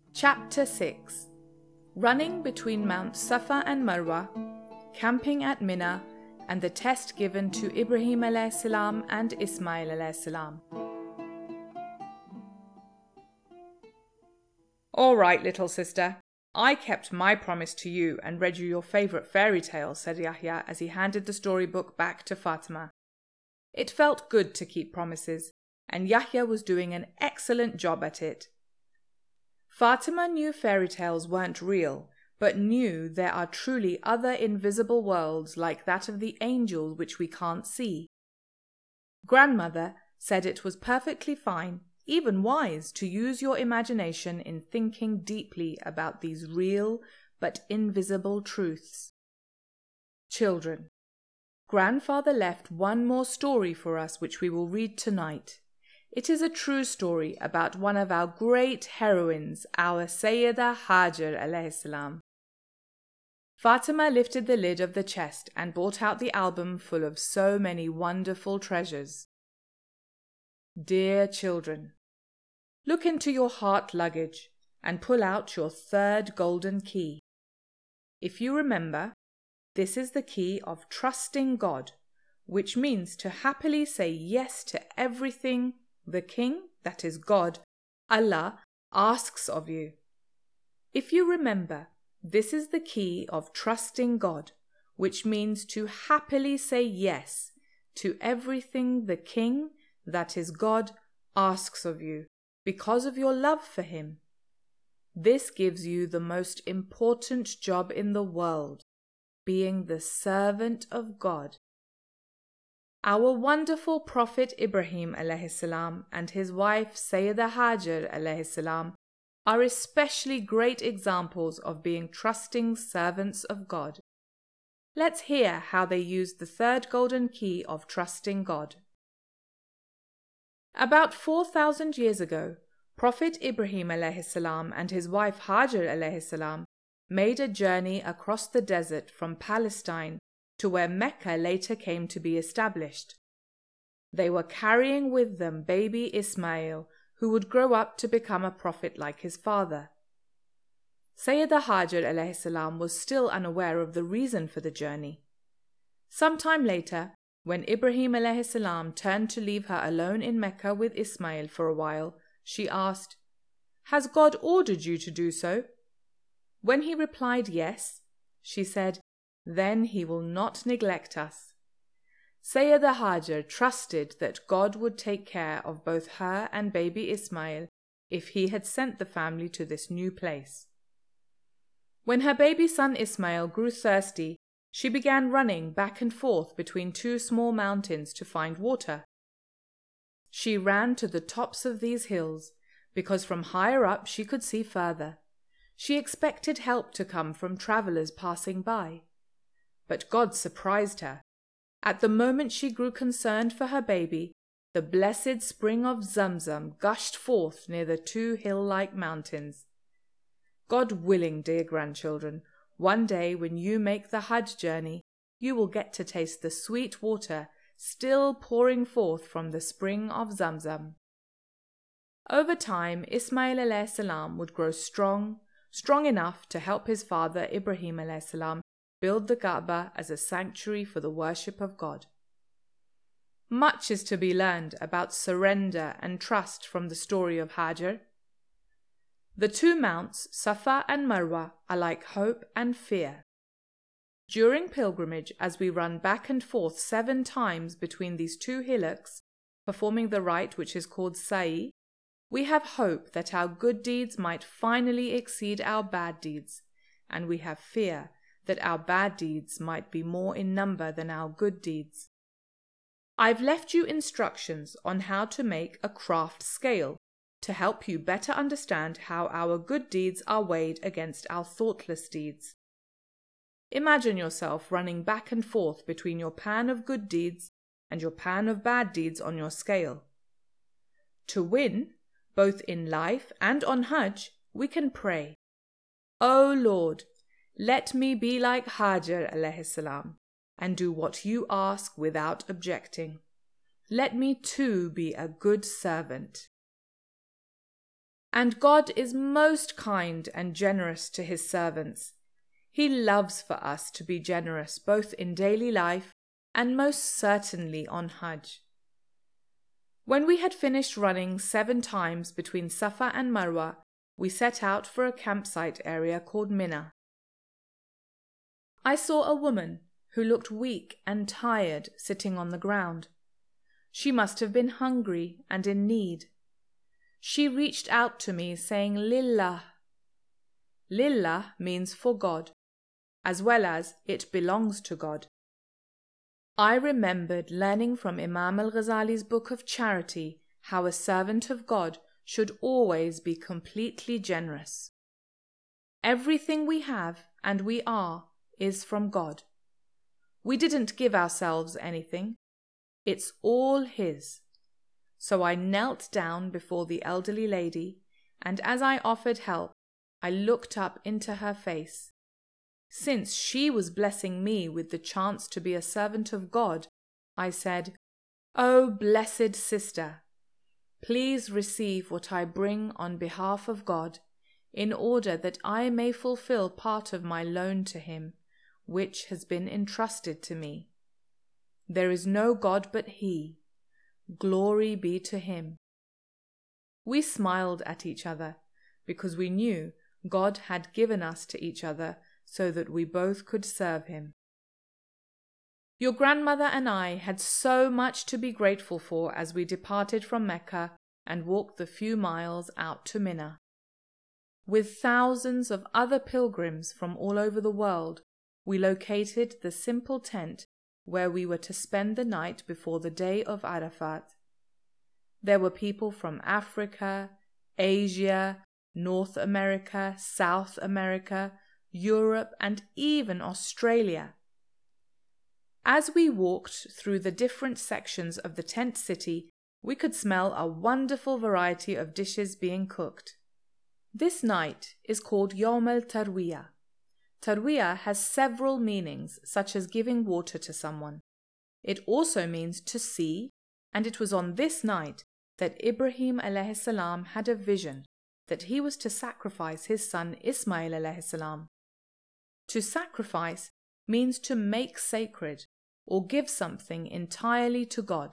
Chapter 6. Running between Mount Safa and Marwa, camping at Mina, and the test given to Ibrahim alayhi salam and Ismail alayhi salam. "All right, little sister. I kept my promise to you and read you your favourite fairy tale," said Yahya as he handed the storybook back to Fatima. It felt good to keep promises, and Yahya was doing an excellent job at it. Fatima knew fairy tales weren't real, but knew there are truly other invisible worlds like that of the angels which we can't see. Grandmother said it was perfectly fine, even wise, to use your imagination in thinking deeply about these real but invisible truths. Children, Grandfather left one more story for us which we will read tonight. It is a true story about one of our great heroines, our Sayyida Hajar alayhi salam. Fatima lifted the lid of the chest and brought out the album full of so many wonderful treasures. Dear children, look into your heart luggage and pull out your third golden key. If you remember, this is the key of trusting God, which means to happily say yes to everything the King, that is God, Allah, asks of you. If you remember, this is the key of trusting God, which means to happily say yes to everything the King, that is God, asks of you, because of your love for Him. This gives you the most important job in the world, being the servant of God. Our wonderful Prophet Ibrahim alayhi salam and his wife Sayyida Hajar alayhi salam are especially great examples of being trusting servants of God. Let's hear how they used the third golden key of trusting God. About 4,000 years ago, Prophet Ibrahim alayhi salam and his wife Hajar alayhi salam made a journey across the desert from Palestine to where Mecca later came to be established. They were carrying with them baby Ismail, who would grow up to become a prophet like his father. Sayyida Hajar alayhi salam was still unaware of the reason for the journey. Sometime later, when Ibrahim alayhi salam turned to leave her alone in Mecca with Ismail for a while, she asked, "Has God ordered you to do so?" When he replied yes, she said, "Then He will not neglect us." Sayyida Hajar trusted that God would take care of both her and baby Ismail if He had sent the family to this new place. When her baby son Ismail grew thirsty, she began running back and forth between two small mountains to find water. She ran to the tops of these hills because from higher up she could see further. She expected help to come from travelers passing by. But God surprised her. At the moment she grew concerned for her baby, the blessed spring of Zamzam gushed forth near the two hill-like mountains. God willing, dear grandchildren, one day when you make the Hajj journey, you will get to taste the sweet water still pouring forth from the spring of Zamzam. Over time, Ismail alayhi salam would grow strong enough to help his father Ibrahim alayhi salam build the Kaaba as a sanctuary for the worship of God. Much is to be learned about surrender and trust from the story of Hajar. The two mounts, Safa and Marwa, are like hope and fear. During pilgrimage, as we run back and forth 7 times between these two hillocks, performing the rite which is called Sa'i, we have hope that our good deeds might finally exceed our bad deeds, and we have fear that our bad deeds might be more in number than our good deeds. I've left you instructions on how to make a craft scale to help you better understand how our good deeds are weighed against our thoughtless deeds. Imagine yourself running back and forth between your pan of good deeds and your pan of bad deeds on your scale. To win, both in life and on Hajj, we can pray, "O Lord, let me be like Hajar alayhi salam and do what you ask without objecting. Let me too be a good servant." And God is most kind and generous to his servants. He loves for us to be generous both in daily life and most certainly on Hajj. When we had finished running 7 times between Safa and Marwa, we set out for a campsite area called Mina. I saw a woman who looked weak and tired sitting on the ground. She must have been hungry and in need. She reached out to me saying, Lillah. Lillah means for God, as well as it belongs to God. I remembered learning from Imam al-Ghazali's book of charity how a servant of God should always be completely generous. Everything we have and we are is from God. We didn't give ourselves anything. It's all His. So I knelt down before the elderly lady, and as I offered help, I looked up into her face. Since she was blessing me with the chance to be a servant of God, I said, "Oh, blessed sister, please receive what I bring on behalf of God, in order that I may fulfill part of my loan to Him, which has been entrusted to me. There is no God but He. Glory be to Him." We smiled at each other because we knew God had given us to each other so that we both could serve Him. Your grandmother and I had so much to be grateful for as we departed from Mecca and walked the few miles out to Mina. With thousands of other pilgrims from all over the world, we located the simple tent where we were to spend the night before the day of Arafat. There were people from Africa, Asia, North America, South America, Europe, and even Australia. As we walked through the different sections of the tent city, we could smell a wonderful variety of dishes being cooked. This night is called Yawm al-Tarwiyah. Tarwiyah has several meanings, such as giving water to someone. It also means to see, and it was on this night that Ibrahim alayhi salam had a vision that he was to sacrifice his son Ismail alayhi salam. To sacrifice means to make sacred or give something entirely to God.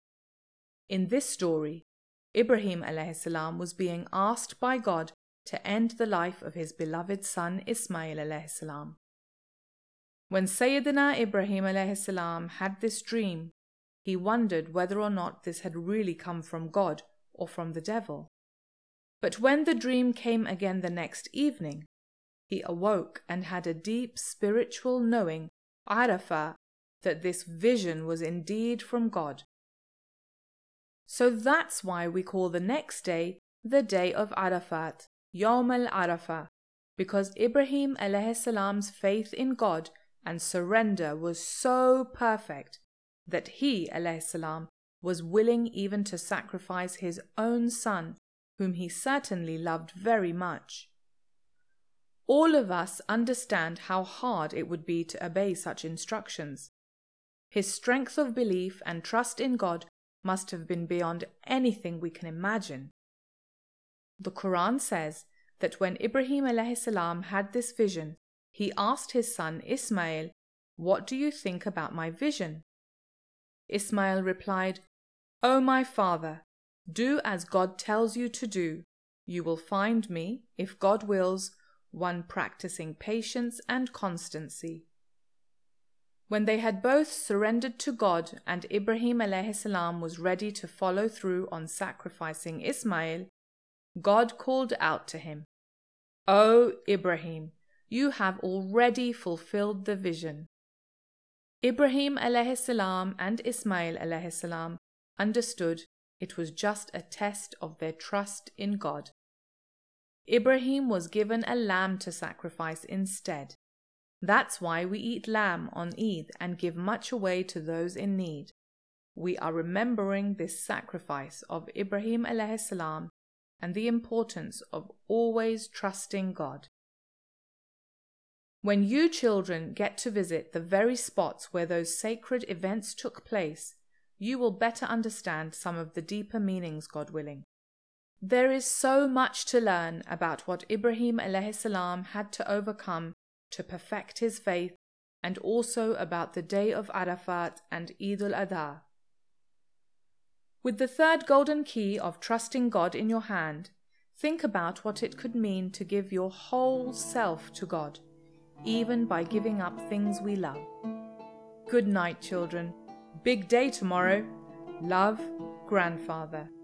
In this story, Ibrahim alayhi salam was being asked by God to end the life of his beloved son Ismail alayhi salam. When Sayyidina Ibrahim alayhi salam had this dream, he wondered whether or not this had really come from God or from the devil. But when the dream came again the next evening, he awoke and had a deep spiritual knowing, Arafah, that this vision was indeed from God. So that's why we call the next day the day of Arafat, Yawm al-Arafah, because Ibrahim alayhi salam's faith in God and surrender was so perfect that he alayhi salam was willing even to sacrifice his own son, whom he certainly loved very much. All of us understand how hard it would be to obey such instructions. His strength of belief and trust in God must have been beyond anything we can imagine. The Quran says that when Ibrahim alayhi salam had this vision, he asked his son Ismail, "What do you think about my vision?" Ismail replied, "O my father, do as God tells you to do. You will find me, if God wills, one practicing patience and constancy." When they had both surrendered to God and Ibrahim alayhi salam was ready to follow through on sacrificing Ismail, God called out to him, "O Ibrahim, you have already fulfilled the vision." Ibrahim alayhi salam and Ismail alayhi salam understood it was just a test of their trust in God. Ibrahim was given a lamb to sacrifice instead. That's why we eat lamb on Eid and give much away to those in need. We are remembering this sacrifice of Ibrahim alayhi salam and the importance of always trusting God. When you children get to visit the very spots where those sacred events took place, you will better understand some of the deeper meanings, God willing. There is so much to learn about what Ibrahim alayhi salam had to overcome to perfect his faith, and also about the day of Arafat and Eid al-Adha. With the third golden key of trusting God in your hand, think about what it could mean to give your whole self to God, even by giving up things we love. Good night, children. Big day tomorrow. Love, Grandfather.